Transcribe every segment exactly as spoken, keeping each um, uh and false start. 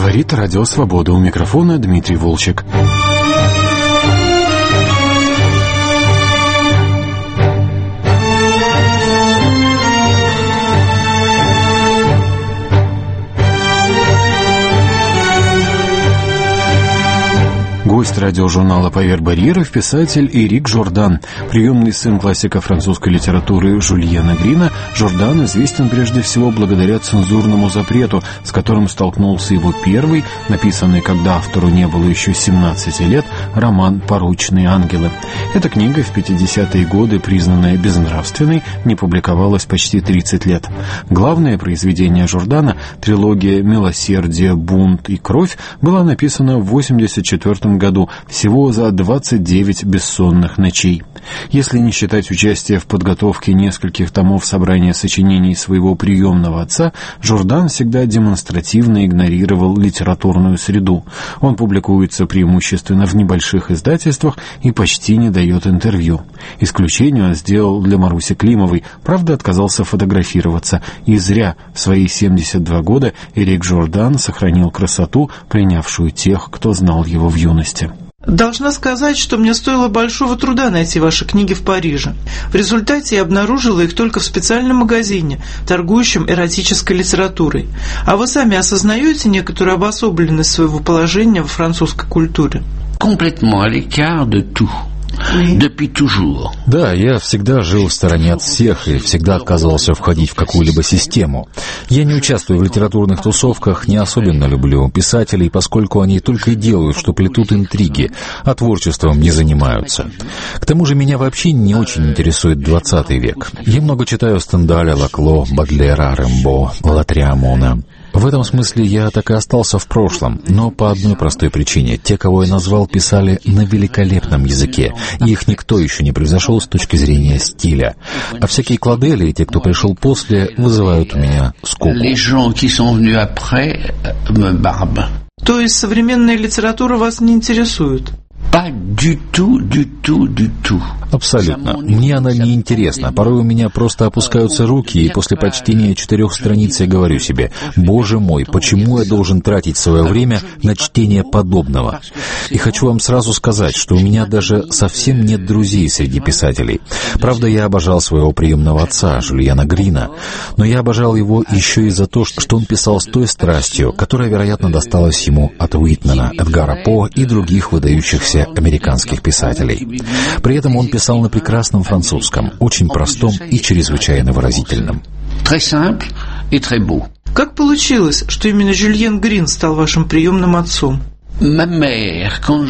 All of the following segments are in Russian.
Говорит Радио Свобода. У микрофона Дмитрий Волчек. Гость радиожурнала «Повер барьеров» писатель Эрик Жордан. Приемный сын классика французской литературы Жюльена Грина, Жордан известен прежде всего благодаря цензурному запрету, с которым столкнулся его первый, написанный, когда автору не было еще семнадцати лет, роман «Порочные ангелы». Эта книга в пятидесятые годы, признанная безнравственной, не публиковалась почти тридцать лет. Главное произведение Жордана, трилогия «Милосердие, бунт и кровь», была написана в восемьдесят четвёртом году, всего за двадцать девять бессонных ночей. Если не считать участия в подготовке нескольких томов собрания сочинений своего приемного отца, Жордан всегда демонстративно игнорировал литературную среду. Он публикуется преимущественно в небольших издательствах и почти не дает интервью. Исключение он сделал для Маруси Климовой, правда, отказался фотографироваться. И зря. В свои семьдесят два года Эрик Жордан сохранил красоту, принявшую тех, кто знал его в юности. Должна сказать, что мне стоило большого труда найти ваши книги в Париже. В результате я обнаружила их только в специальном магазине, торгующем эротической литературой. А вы сами осознаете некоторую обособленность своего положения во французской культуре? Complètement à l'écart de tout. Depuis toujours. Да, я всегда жил в стороне от всех и всегда отказывался входить в какую-либо систему. Я не участвую в литературных тусовках, не особенно люблю писателей, поскольку они только и делают, что плетут интриги, а творчеством не занимаются. К тому же меня вообще не очень интересует двадцатый век. Я много читаю Стендаля, Лакло, Бодлера, Рембо, Латриамона. В этом смысле я так и остался в прошлом, но по одной простой причине. Те, кого я назвал, писали на великолепном языке, и их никто еще не превзошел с точки зрения стиля. А всякие Кладели и те, кто пришел после, вызывают у меня скуку. То есть современная литература вас не интересует? Pas du tout, du tout, du tout. Абсолютно. Мне она не интересна. Порой у меня просто опускаются руки, и после прочтения четырех страниц я говорю себе: «Боже мой, почему я должен тратить свое время на чтение подобного?» И хочу вам сразу сказать, что у меня даже совсем нет друзей среди писателей. Правда, я обожал своего приемного отца, Жюльена Грина, но я обожал его еще и за то, что он писал с той страстью, которая, вероятно, досталась ему от Уитмена, Эдгара По и других выдающихся американских писателей. При этом он писал на прекрасном французском, очень простом и чрезвычайно выразительном. Как получилось, что именно Жюльен Грин стал вашим приемным отцом? Когда мне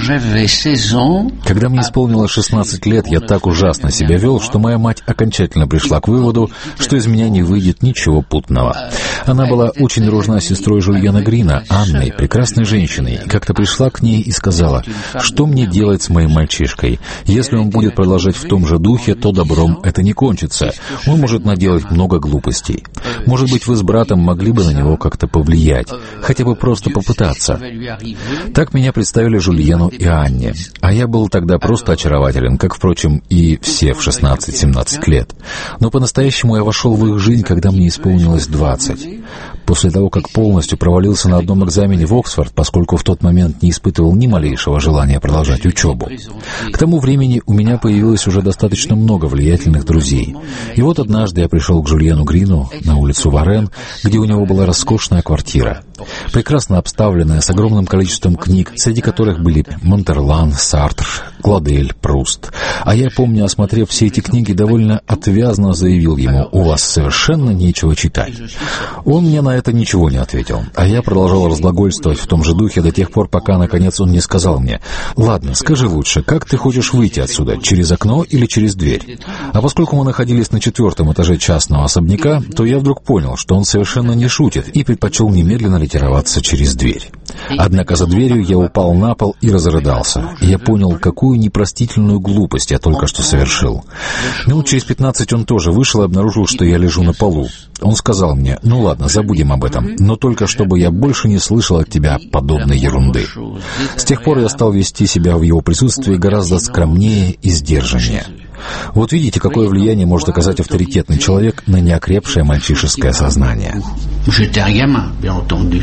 исполнилось шестнадцать лет, я так ужасно себя вел, что моя мать окончательно пришла к выводу, что из меня не выйдет ничего путного. Она была очень дружна с сестрой Жюльена Грина, Анной, прекрасной женщиной, и как-то пришла к ней и сказала: «Что мне делать с моим мальчишкой? Если он будет продолжать в том же духе, то добром это не кончится. Он может наделать много глупостей. Может быть, вы с братом могли бы на него как-то повлиять, хотя бы просто попытаться». Так меня представили Жюльену и Анне, а я был тогда просто очарователен, как, впрочем, и все в шестнадцать-семнадцать лет. Но по-настоящему я вошел в их жизнь, когда мне исполнилось двадцать. После того, как полностью провалился на одном экзамене в Оксфорд, поскольку в тот момент не испытывал ни малейшего желания продолжать учебу. К тому времени у меня появилось уже достаточно много влиятельных друзей. И вот однажды я пришел к Жюльену Грину на улицу Варен, где у него была роскошная квартира, прекрасно обставленная, с огромным количеством книг, среди которых были Монтерлан, Сартр, Кладель, Пруст. А я, помню, осмотрев все эти книги, довольно отвязно заявил ему: «У вас совершенно нечего читать». Он мне на это ничего не ответил, а я продолжал разглагольствовать в том же духе до тех пор, пока, наконец, он не сказал мне: «Ладно, скажи лучше, как ты хочешь выйти отсюда, через окно или через дверь?» А поскольку мы находились на четвертом этаже частного особняка, то я вдруг понял, что он совершенно не шутит, и предпочел немедленно ретироваться через дверь. Однако за дверью я упал на пол и разрыдался. И я понял, какую непростительную глупость я только что совершил. Минут через пятнадцать он тоже вышел и обнаружил, что я лежу на полу. Он сказал мне: «Ну ладно, забудем об этом, но только чтобы я больше не слышал от тебя подобной ерунды». С тех пор я стал вести себя в его присутствии гораздо скромнее и сдержаннее. Вот видите, какое влияние может оказать авторитетный человек на неокрепшее мальчишеское сознание.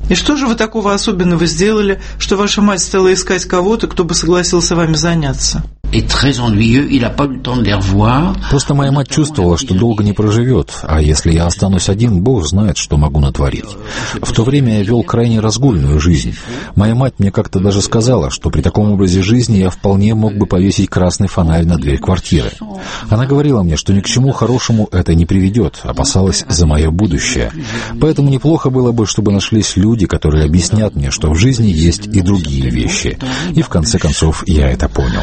И что же вы такого особенного сделали, что ваша мать стала искать кого-то, кто бы согласился вами заняться? Просто моя мать чувствовала, что долго не проживет, а если я останусь один, Бог знает, что могу натворить. В то время я вел крайне разгульную жизнь. Моя мать мне как-то даже сказала, что при таком образе жизни я вполне мог бы повесить красный фонарь на дверь квартиры. Она говорила мне, что ни к чему хорошему это не приведет, опасалась за мое будущее. Поэтому неплохо было бы, чтобы нашлись люди, которые объяснят мне, что в жизни есть и другие вещи. И в конце концов я это понял.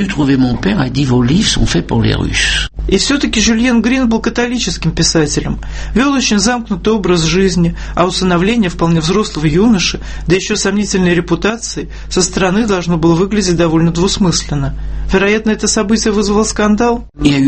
И все-таки Жюльен Грин был католическим писателем, вел очень замкнутый образ жизни, а усыновление вполне взрослого юноши, да еще сомнительной репутацией, со стороны должно было выглядеть довольно двусмысленно. Вероятно, это событие вызвало скандал? Нет,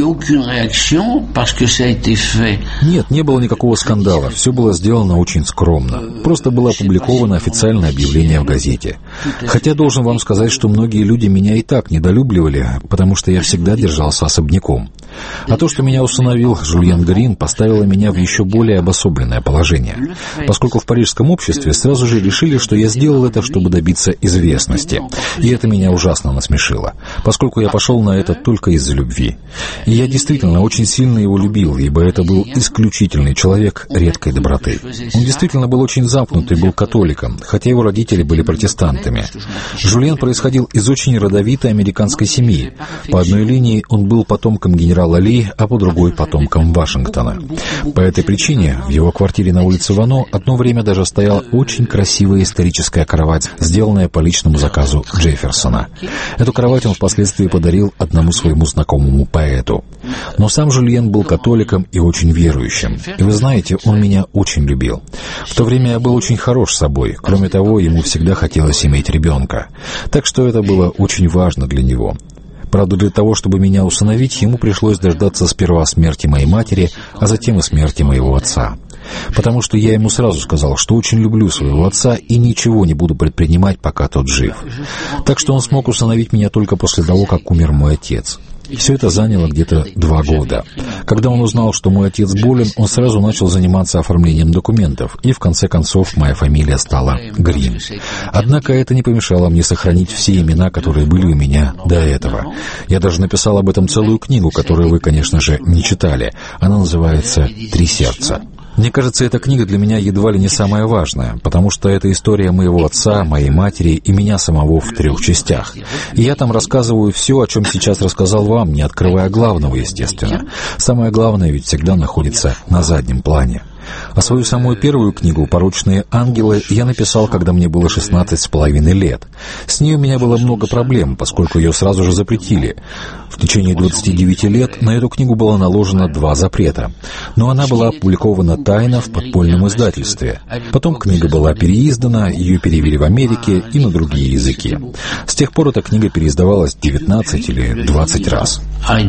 не было никакого скандала. Все было сделано очень скромно. Просто было опубликовано официальное объявление в газете. Хотя должен вам сказать, что многие люди меня и так недолюбливали, потому что я всегда держался особняком. А то, что меня усыновил Жюльен Грин, поставило меня в еще более обособленное положение, поскольку в парижском обществе сразу же решили, что я сделал это, чтобы добиться известности. И это меня ужасно насмешило, поскольку я пошел на это только из-за любви. И я действительно очень сильно его любил, ибо это был исключительный человек редкой доброты. Он действительно был очень замкнутый, был католиком, хотя его родители были протестантами. Жюльен происходил из очень родовитой американской семьи. По одной линии он был потомком генерала Ли, а по другой — потомком Вашингтона. По этой причине в его квартире на улице Вано одно время даже стояла очень красивая историческая кровать, сделанная по личному заказу Джефферсона. Эту кровать он впоследствии подарил одному своему знакомому поэту. Но сам Жюльен был католиком и очень верующим. И вы знаете, он меня очень любил. В то время я был очень хорош собой. Кроме того, ему всегда хотелось иметь ребенка. Так что это было очень важно для него. Правда, для того, чтобы меня усыновить, ему пришлось дождаться сперва смерти моей матери, а затем и смерти моего отца. Потому что я ему сразу сказал, что очень люблю своего отца и ничего не буду предпринимать, пока тот жив. Так что он смог усыновить меня только после того, как умер мой отец. Все это заняло где-то два года. Когда он узнал, что мой отец болен, он сразу начал заниматься оформлением документов, и в конце концов моя фамилия стала Грин. Однако это не помешало мне сохранить все имена, которые были у меня до этого. Я даже написал об этом целую книгу, которую вы, конечно же, не читали. Она называется «Три сердца». Мне кажется, эта книга для меня едва ли не самая важная, потому что это история моего отца, моей матери и меня самого в трех частях. И я там рассказываю все, о чем сейчас рассказал вам, не открывая главного, естественно. Самое главное ведь всегда находится на заднем плане. А свою самую первую книгу «Порочные ангелы» я написал, когда мне было шестнадцать с половиной лет. С ней у меня было много проблем, поскольку ее сразу же запретили. В течение двадцати девяти лет на эту книгу было наложено два запрета. Но она была опубликована тайно в подпольном издательстве. Потом книга была переиздана, ее перевели в Америке и на другие языки. С тех пор эта книга переиздавалась девятнадцать или двадцать раз.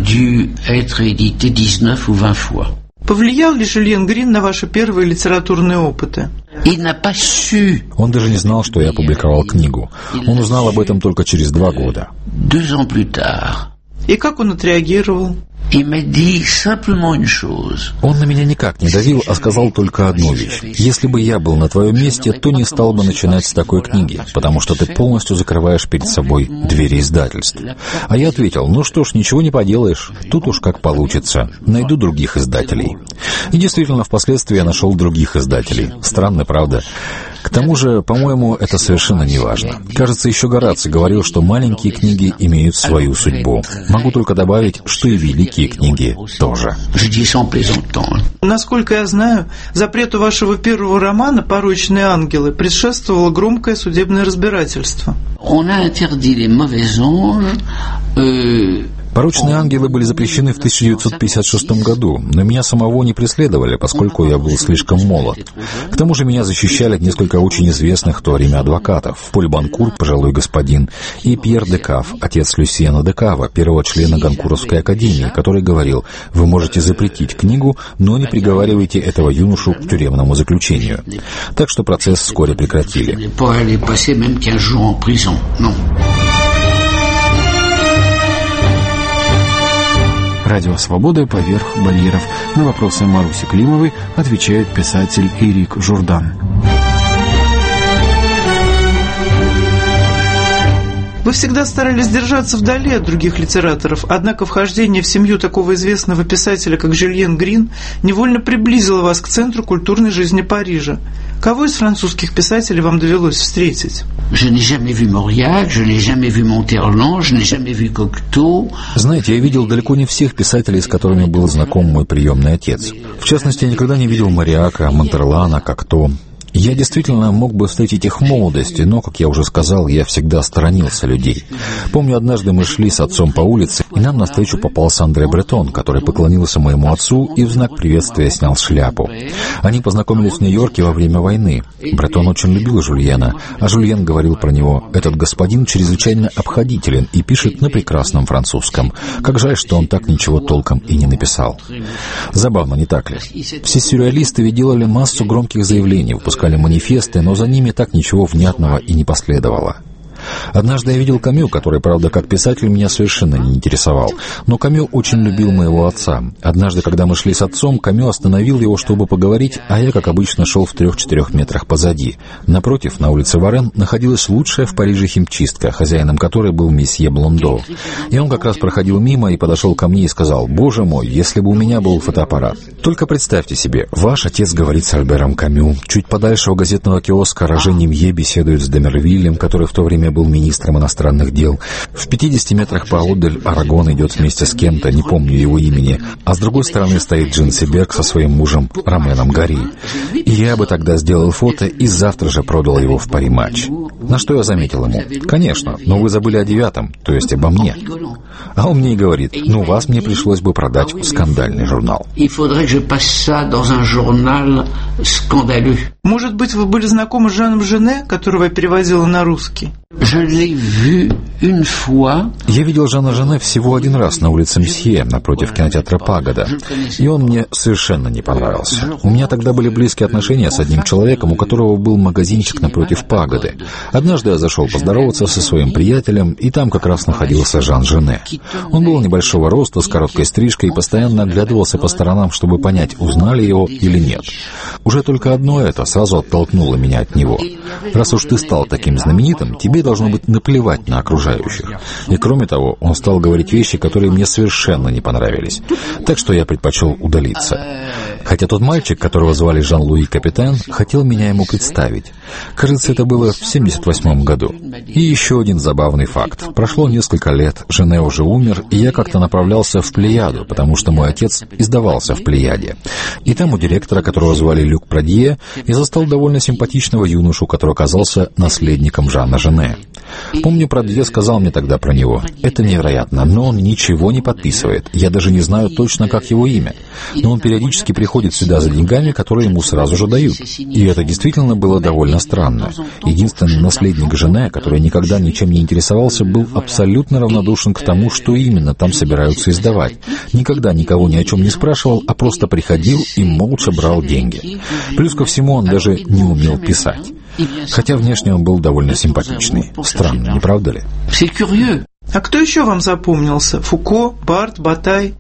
Повлиял ли Жюльен Грин на ваши первые литературные опыты? Он даже не знал, что я опубликовал книгу. Он узнал об этом только через два года. И как он отреагировал? Il m'a dit simplement une chose. Он на меня никак не давил, а сказал только одну вещь. Если бы я был на твоем месте, то не стал бы начинать с такой книги, потому что ты полностью закрываешь перед собой двери издательств. А я ответил, ну что ж, ничего не поделаешь, тут уж как получится, найду других издателей. И действительно, впоследствии я нашел других издателей. Странно, правда? К тому же, по-моему, это совершенно не важно. Кажется, еще Гораций говорил, что маленькие книги имеют свою судьбу. Могу только добавить, что и великие книги тоже. Насколько я знаю, запрету вашего первого романа «Порочные ангелы» предшествовало громкое судебное разбирательство. «Порочные ангелы» были запрещены в тысяча девятьсот пятьдесят шестом году, но меня самого не преследовали, поскольку я был слишком молод. К тому же меня защищали несколько очень известных в то время адвокатов: Поль Банкур, пожилой господин, и Пьер Декав, отец Люсьена Декава, первого члена Гонкуровской академии, который говорил: «Вы можете запретить книгу, но не приговаривайте этого юношу к тюремному заключению». Так что процесс вскоре прекратили. Радио «Свобода» поверх барьеров. На вопросы Маруси Климовой отвечает писатель Эрик Журдан. Вы всегда старались держаться вдали от других литераторов, однако вхождение в семью такого известного писателя, как Жюльен Грин, невольно приблизило вас к центру культурной жизни Парижа. Кого из французских писателей вам довелось встретить? Знаете, я видел далеко не всех писателей, с которыми был знаком мой приемный отец. В частности, я никогда не видел Мариака, Монтерлана, Кокто. Я действительно мог бы встретить их в молодости, но, как я уже сказал, я всегда сторонился людей. Помню, однажды мы шли с отцом по улице, и нам навстречу попался Андре Бретон, который поклонился моему отцу и в знак приветствия снял шляпу. Они познакомились в Нью-Йорке во время войны. Бретон очень любил Жюльена, а Жюльен говорил про него: «Этот господин чрезвычайно обходителен и пишет на прекрасном французском. Как жаль, что он так ничего толком и не написал». Забавно, не так ли? Все сюрреалисты ведь делали массу громких заявлений, выпускали манифесты, но за ними так ничего внятного и не последовало. Однажды я видел Камю, который, правда, как писатель меня совершенно не интересовал. Но Камю очень любил моего отца. Однажды, когда мы шли с отцом, Камю остановил его, чтобы поговорить, а я, как обычно, шел в трех-четырех метрах позади. Напротив, на улице Варен, находилась лучшая в Париже химчистка, хозяином которой был месье Блондо. И он как раз проходил мимо и подошел ко мне и сказал: «Боже мой, если бы у меня был фотоаппарат». Только представьте себе, ваш отец говорит с Альбером Камю. Чуть подальше у газетного киоска Роже Нимье беседует с Демервиллем, который в то время был министром иностранных дел. В пятидесяти метрах поодаль Арагон идет вместе с кем-то, не помню его имени, а с другой стороны стоит Джин Себерг со своим мужем Роменом Гари. И я бы тогда сделал фото и завтра же продал его в Пари Матч. На что я заметил ему: «Конечно, но вы забыли о девятом, то есть обо мне». А он мне и говорит: «Ну, вас мне пришлось бы продать в скандальный журнал». Может быть, вы были знакомы с Жаном Жене, которого я переводила на русский? Я видел Жана Жене всего один раз на улице Мсье, напротив кинотеатра Пагода, и он мне совершенно не понравился. У меня тогда были близкие отношения с одним человеком, у которого был магазинчик напротив Пагоды. Однажды я зашел поздороваться со своим приятелем, и там как раз находился Жан Жене. Он был небольшого роста, с короткой стрижкой, и постоянно оглядывался по сторонам, чтобы понять, узнали его или нет. Уже только одно это сразу оттолкнуло меня от него. Раз уж ты стал таким знаменитым, тебе должно быть наплевать на окружающих. И кроме того, он стал говорить вещи, которые мне совершенно не понравились. Так что я предпочел удалиться. Хотя тот мальчик, которого звали Жан-Луи Капитан, хотел меня ему представить. Кажется, это было в семьдесят восьмом году. И еще один забавный факт. Прошло несколько лет, Жене уже умер, и я как-то направлялся в Плеяду, потому что мой отец издавался в Плеяде. И там у директора, которого звали Люк Прадье, я застал довольно симпатичного юношу, который оказался наследником Жана Жене. Помню, Прадье сказал мне тогда про него: «Это невероятно, но он ничего не подписывает. Я даже не знаю точно, как его имя. Но он периодически приходит сюда за деньгами, которые ему сразу же дают». И это действительно было довольно странно. Единственный наследник Жене, который никогда ничем не интересовался, был абсолютно равнодушен к тому, что именно там собираются издавать. Никогда никого ни о чем не спрашивал, а просто приходил и молча брал деньги. Плюс ко всему, он даже не умел писать. Хотя внешне он был довольно симпатичный. Странно, не правда ли? А кто еще вам запомнился? Фуко, Барт, Батай?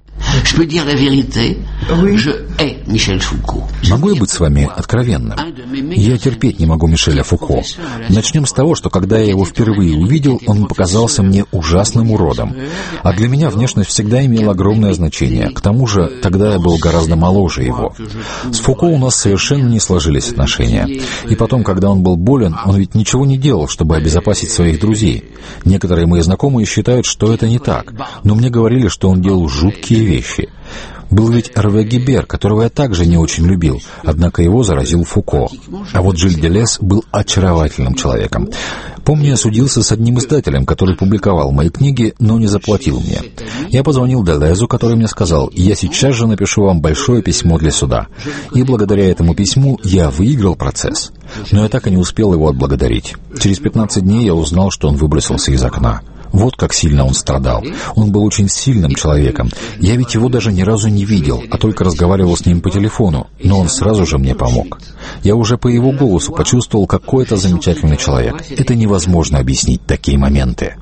Могу я быть с вами откровенным? Я терпеть не могу Мишеля Фуко. Начнем с того, что когда я его впервые увидел, он показался мне ужасным уродом. А для меня внешность всегда имела огромное значение. К тому же, тогда я был гораздо моложе его. С Фуко у нас совершенно не сложились отношения. И потом, когда он был болен, он ведь ничего не делал, чтобы обезопасить своих друзей. Некоторые мои знакомые считают, что это не так. Но мне говорили, что он делал жуткие вещи. Был ведь Эрве Гибер, которого я также не очень любил, однако его заразил Фуко. А вот Жиль Делес был очаровательным человеком. Помню, я судился с одним издателем, который публиковал мои книги, но не заплатил мне. Я позвонил Делезу, который мне сказал: «Я сейчас же напишу вам большое письмо для суда». И благодаря этому письму я выиграл процесс. Но я так и не успел его отблагодарить. Через пятнадцать дней я узнал, что он выбросился из окна. Вот как сильно он страдал. Он был очень сильным человеком. Я ведь его даже ни разу не видел, а только разговаривал с ним по телефону, но он сразу же мне помог. Я уже по его голосу почувствовал, какой это замечательный человек. Это невозможно объяснить такие моменты.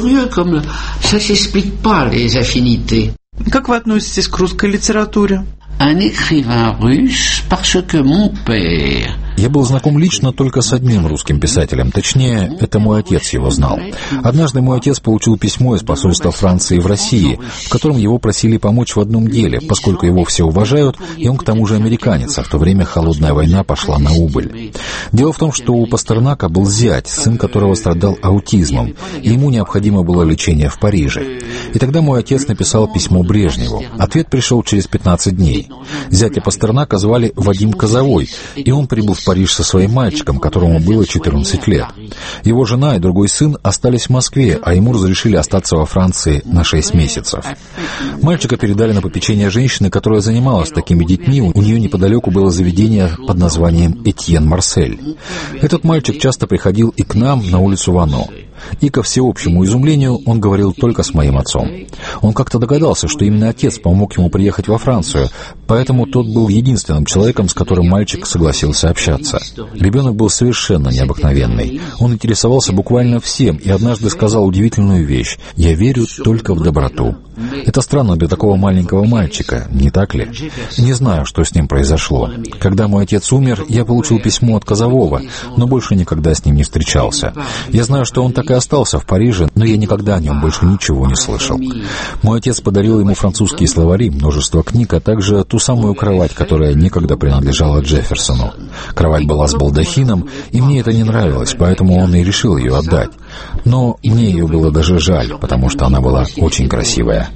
Как вы относитесь к русской литературе? Un écrivain russe parce que mon père. Я был знаком лично только с одним русским писателем, точнее, это мой отец его знал. Однажды мой отец получил письмо из посольства Франции в России, в котором его просили помочь в одном деле, поскольку его все уважают, и он к тому же американец, а в то время холодная война пошла на убыль. Дело в том, что у Пастернака был зять, сын которого страдал аутизмом, и ему необходимо было лечение в Париже. И тогда мой отец написал письмо Брежневу. Ответ пришел через пятнадцать дней. Зятя Пастернака звали Вадим Козовой, и он прибыл в Париж со своим мальчиком, которому было четырнадцать лет. Его жена и другой сын остались в Москве, а ему разрешили остаться во Франции на шесть месяцев. Мальчика передали на попечение женщины, которая занималась такими детьми. У нее неподалеку было заведение под названием «Этьен Марсель». Этот мальчик часто приходил и к нам на улицу Вано. И, ко всеобщему изумлению, он говорил только с моим отцом. Он как-то догадался, что именно отец помог ему приехать во Францию, поэтому тот был единственным человеком, с которым мальчик согласился общаться. Ребенок был совершенно необыкновенный. Он интересовался буквально всем и однажды сказал удивительную вещь: «Я верю только в доброту». Это странно для такого маленького мальчика, не так ли? Не знаю, что с ним произошло. Когда мой отец умер, я получил письмо от Козового, но больше никогда с ним не встречался. Я знаю, что он так и остался в Париже, но я никогда о нем больше ничего не слышал. Мой отец подарил ему французские словари, множество книг, а также ту самую кровать, которая некогда принадлежала Джефферсону. Кровать была с балдахином, и мне это не нравилось, поэтому он и решил ее отдать. Но мне ее было даже жаль, потому что она была очень красивая.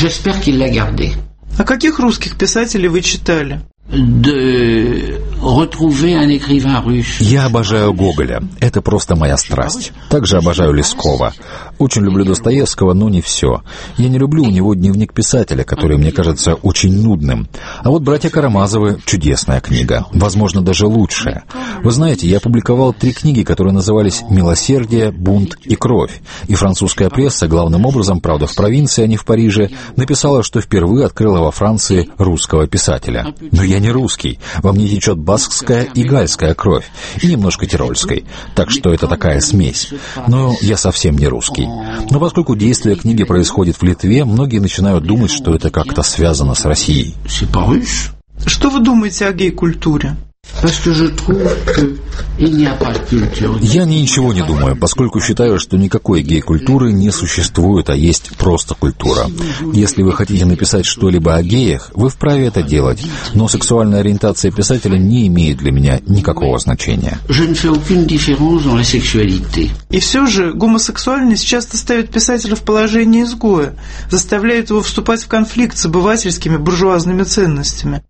А каких русских писателей вы читали? Я обожаю Гоголя. Это просто моя страсть. Также обожаю Лескова. Очень люблю Достоевского, но не все. Я не люблю у него «Дневник писателя», который мне кажется очень нудным. А вот «Братья Карамазовы» — чудесная книга. Возможно, даже лучшая. Вы знаете, я публиковал три книги, которые назывались «Милосердие», «Бунт» и «Кровь». И французская пресса, главным образом, правда, в провинции, а не в Париже, написала, что впервые открыла во Франции русского писателя. Но я не русский. Во мне течет баскская и гальская кровь, и немножко тирольской. Так что это такая смесь. Но я совсем не русский. Но поскольку действие книги происходит в Литве, многие начинают думать, что это как-то связано с Россией. Что вы думаете о гей-культуре? Я ничего не думаю, поскольку считаю, что никакой гей-культуры не существует, а есть просто культура. Если вы хотите написать что-либо о геях, вы вправе это делать, но сексуальная ориентация писателя не имеет для меня никакого значения. И все же гомосексуальность часто ставит писателя в положение изгоя, заставляет его вступать в конфликт с обывательскими буржуазными ценностями.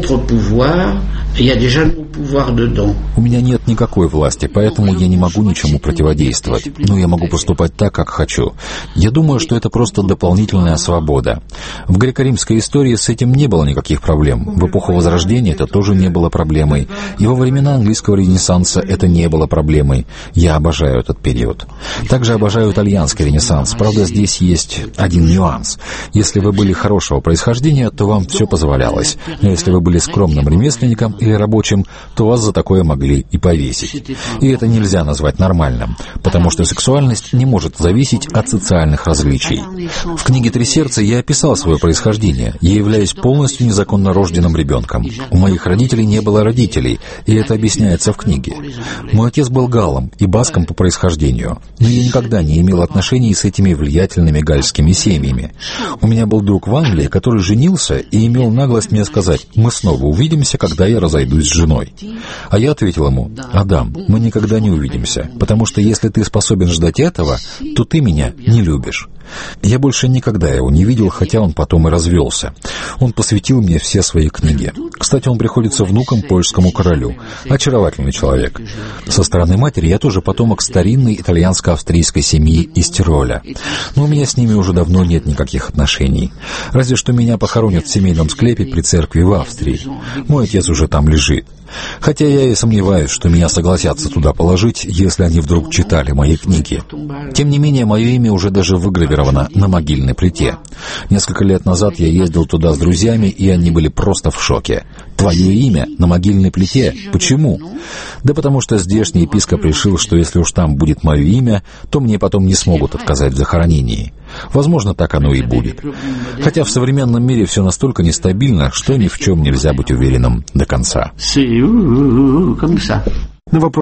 У меня нет никакой власти, поэтому я не могу ничему противодействовать. Но я могу поступать так, как хочу. Я думаю, что это просто дополнительная свобода. В греко-римской истории с этим не было никаких проблем. В эпоху Возрождения это тоже не было проблемой. И во времена английского Ренессанса это не было проблемой. Я обожаю этот период. Также обожаю итальянский Ренессанс. Правда, здесь есть один нюанс. Если вы были хорошего происхождения, то вам все позволялось. Но если вы были скромным ремесленником или рабочим, то вас за такое могли и повесить. И это нельзя назвать нормальным, потому что сексуальность не может зависеть от социальных различий. В книге «Три сердца» я описал свое происхождение. Я являюсь полностью незаконно рожденным ребенком. У моих родителей не было родителей, и это объясняется в книге. Мой отец был галлом и баском по происхождению, но я никогда не имел отношений с этими влиятельными гальскими семьями. У меня был друг в Англии, который женился и имел наглость мне сказать: «Мы снова увидимся, когда я разойдусь с женой». А я ответил ему: «Адам, мы никогда не увидимся, потому что если ты способен ждать этого, то ты меня не любишь». Я больше никогда его не видел, хотя он потом и развелся. Он посвятил мне все свои книги. Кстати, он приходится внуком польскому королю. Очаровательный человек. Со стороны матери я тоже потомок старинной итальянско-австрийской семьи из Тироля. Но у меня с ними уже давно нет никаких отношений. Разве что меня похоронят в семейном склепе при церкви в Австрии. Мой отец уже там лежит. Хотя я и сомневаюсь, что меня согласятся туда положить, если они вдруг читали мои книги. Тем не менее, мое имя уже даже выгравировано на могильной плите. Несколько лет назад я ездил туда с друзьями, и они были просто в шоке. «Твое имя на могильной плите? Почему?» Да потому что здешний епископ решил, что если уж там будет мое имя, то мне потом не смогут отказать в захоронении. Возможно, так оно и будет. Хотя в современном мире все настолько нестабильно, что ни в чем нельзя быть уверенным до конца. На вопрос